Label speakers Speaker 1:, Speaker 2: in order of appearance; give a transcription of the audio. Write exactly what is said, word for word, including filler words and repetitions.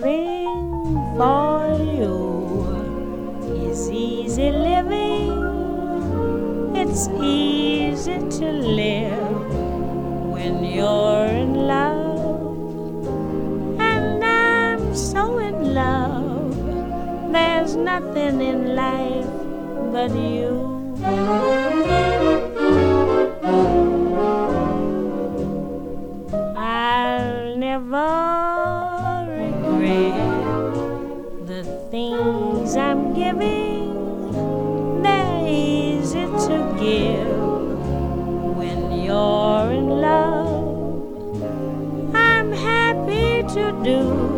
Speaker 1: living for you is easy living. It's easy to live when you're in love. And I'm so in love, there's nothing in life but you. I'll never regret the things I'm giving. They're easy to give when you're in love. I'm happy to do